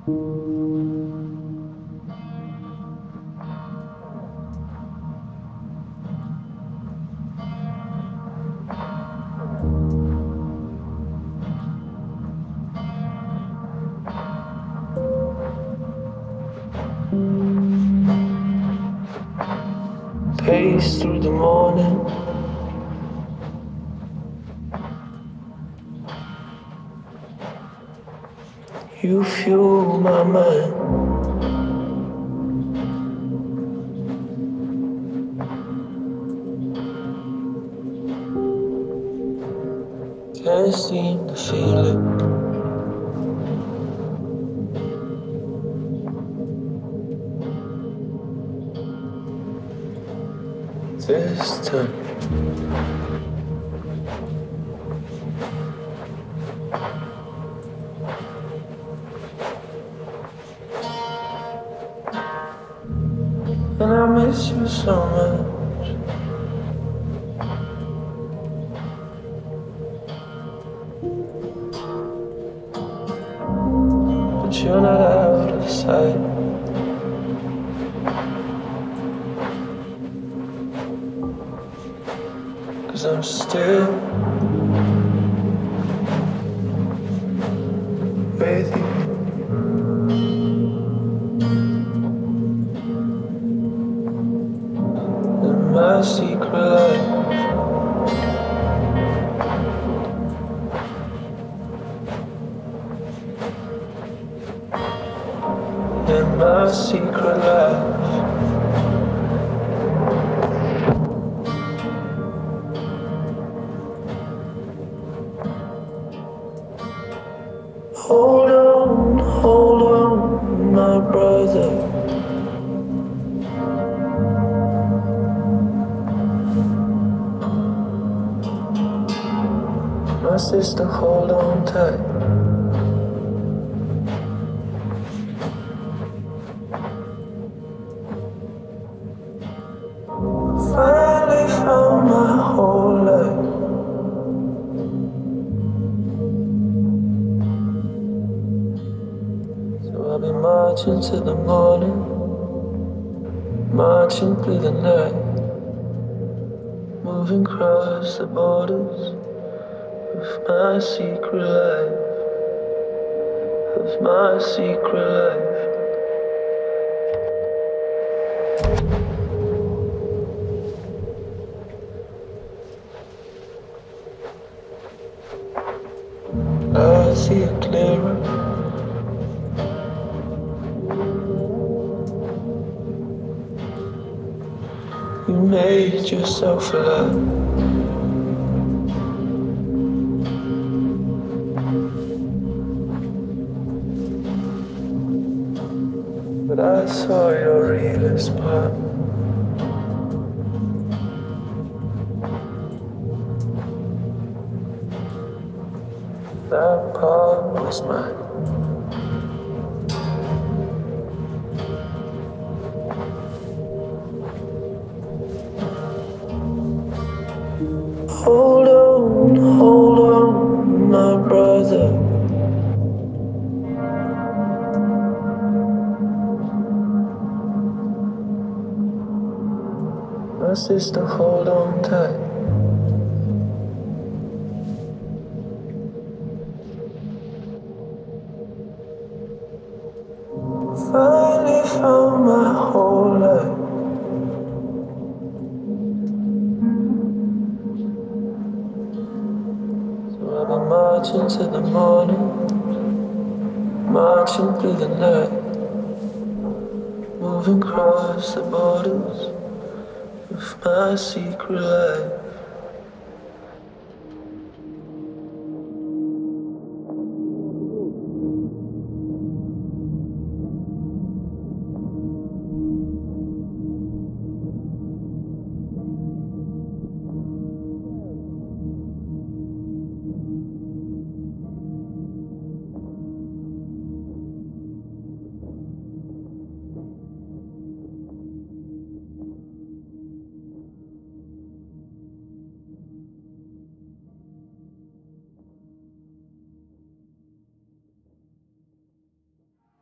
Pace through the morning. You fuel my mind. Can't seem to feel it. This time. And I miss you so much. But you're not out of sight. 'Cause I'm still with you. In my secret life. In my secret life. Hold on, my brother. My sister, hold on tight. Finally found my whole life. So I'll be marching to the morning, marching through the night, moving across the borders of my secret life, of my secret life. I see it clearer. You made yourself alive. But I saw your realest part. That part was mine. Hold on, my brother. My sister, hold on tight. Finally found my whole life. So I'll be marching to the morning, marching through the night, moving across the borders of my secret life.